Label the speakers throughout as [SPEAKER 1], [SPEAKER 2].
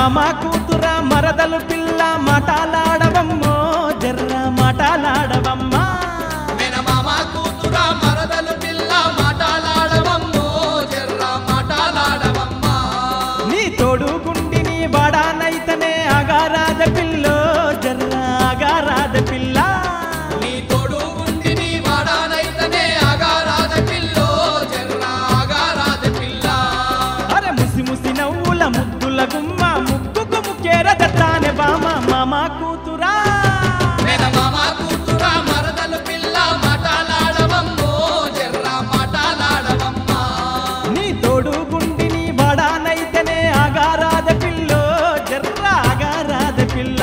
[SPEAKER 1] మామ కూతురా మరదలు పిల్ల మాటలాడవమ్మో జర్ర మాటలాడవమ్మా
[SPEAKER 2] మేనమామ కూతురా మరదలు పిల్ల మాటలాడవమ్మో జర్ర మాటలాడవమ్మా
[SPEAKER 1] నీ తోడు గుండిని వాడానైతనే అగారాద పిల్లో జర్ర అగారాద పిల్ల
[SPEAKER 2] నీ తోడు గుండిని వాడానైతనే అగారాద పిల్లో జర్ర అగారాద పిల్ల
[SPEAKER 1] అరే ముసి ముసి నవ్వుల ముద్దుల గుమ్మ ముక్కుకు ముక్కేర దత్తానే బామ మామ కూతురా
[SPEAKER 2] మేనమామ కూతురా మరదలు పిల్ల మాటలాడవమ్మో జర్ర మాటలాడవమ్మా
[SPEAKER 1] నీ తోడు గుండిని వాడానైతనే అగారాద పిల్లో జర్ర అగారాద పిల్ల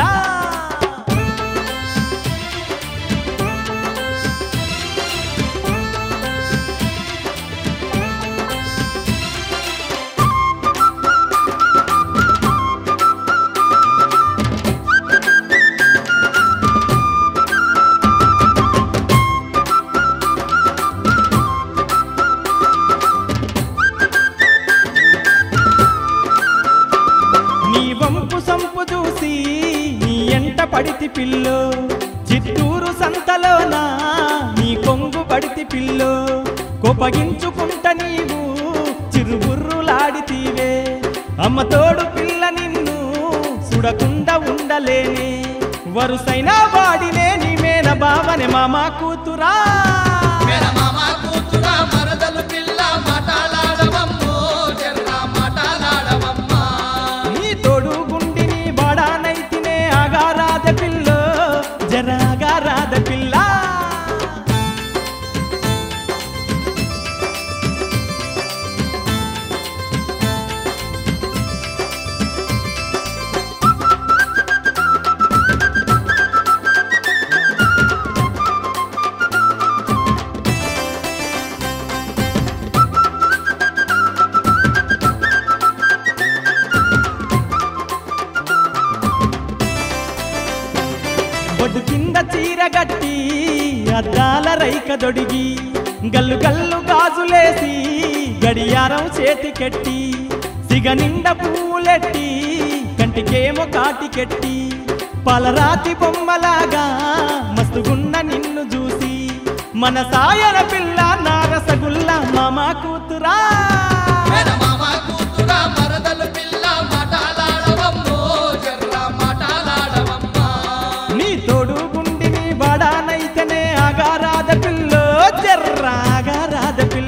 [SPEAKER 1] నీ వంపు సంపు చూసి నీ ఎంట పడితి పిల్లో చిత్తూరు సంతలోన నీ కొంగు పడితి పిల్లో కోపగించుకుంట నీవు చిరుబుర్రులాడితీవే అమ్మ తోడు పిల్ల నిన్ను సుడకుండా ఉండలేనే వరుసైన వాడినే నీ మేన బావనే మామ కూతురా
[SPEAKER 2] మేనమామ కూతురా మరదలు పిల్ల మాటలాడవమ్మో జర్ర మాటలాడవమ్మా
[SPEAKER 1] నీ తోడు గుండిని వాడానైతినే అగారాద పిల్లో జర అగారాద పిల్ల బొడ్డు కింద చీరగట్టి అద్దాల రైక దొడిగి గల్లు గల్లు గాజులేసి గడియారం చేతికెట్టి సిగ నిండ పూలెట్టి కంటికేమో కాటికెట్టి పలరాతి బొమ్మలాగా మస్తుగున్న నిన్ను చూసి మన సాయన పిల్ల నారసగుల్ల మామ కూతురా
[SPEAKER 2] మేనమామ కూతురా మరదలు పిల్ల మాటలాడవమ్మో జర్ర మాటలాడవమ్మా
[SPEAKER 1] నీ తోడు గుండిని వాడానైతనే అగారాద పిల్లో జర్ర అగారాద పిల్ల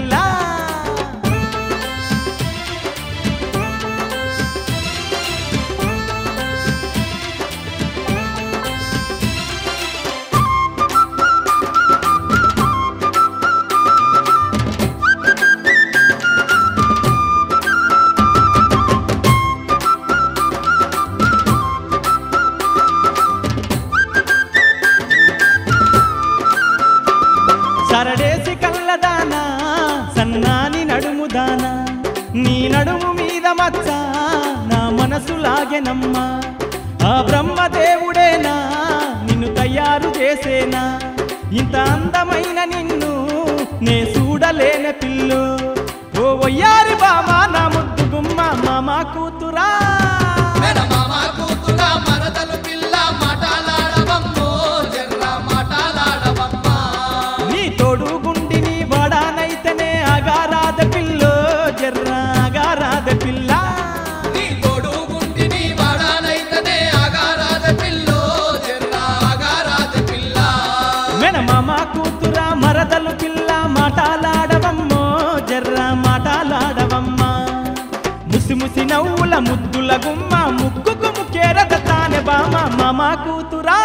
[SPEAKER 1] సరడేసి కళ్ళదానా సన్నాని నడుముదానా నీ నడుము మీద మచ్చ నా మనసు లాగెనమ్మా ఆ బ్రహ్మదేవుడేనా నిన్ను తయారు చేసేనా ఇంత అందమైన నిన్ను నే చూడలేన పిల్లు ఓ వయ్యారి బామా నా ముద్దు గుమ్మ మామ కూతురా
[SPEAKER 2] మేనమామ కూతురా మరదలు పిల్ల మాటలాడవమ్మో జర్ర మాటలాడవమ్మా
[SPEAKER 1] నీ తోడు గుండిని వాడానైతనే అగారాద పిల్లో జర్ర అగారాద పిల్ల
[SPEAKER 2] నీ తోడు గుండిని వాడానైతనే అగారాద పిల్లో జర్ర అగారాద పిల్ల
[SPEAKER 1] మేనమామ కూతురా మరదలు పిల్ల మాటలాడవమ్మో జర్ర మాటలాడవమ్మా ముసి ముసి నవ్వుల ముద్దుల గుమ్మ ముక్కుకు ముక్కేర దత్తానే బామ మామ కూతురా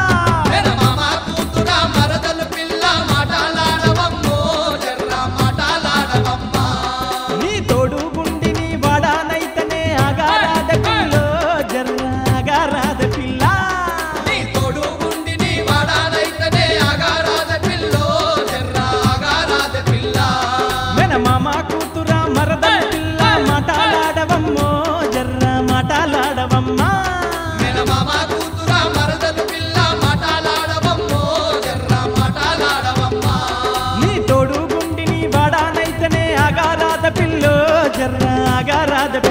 [SPEAKER 2] మేనమామ కూతురా మరదలు పిల్ల మాటలాడవమ్మో జర్ర మాటలాడవమ్మా
[SPEAKER 1] నీ తోడు గుండిని వాడానైతనే అగారాద పిల్లో జర్ర అగారాద పిల్ల
[SPEAKER 2] నీ తోడు గుండిని వాడానైతనే అగారాద పిల్లో జర్ర అగారాద పిల్ల
[SPEAKER 1] మేనమామ కూతురా మరదలు పిల్ల మాటలాడవమ్మో జర్ర మాటలాడవమ్మా
[SPEAKER 2] మేనమామ కూతురా మరదలు పిల్ల మాటలాడవమ్మో జర్ర మాటలాడవమ్మా
[SPEAKER 1] నీ తోడు గుండిని వాడానైతనే అగారాద పిల్లో జర్ర అగారాద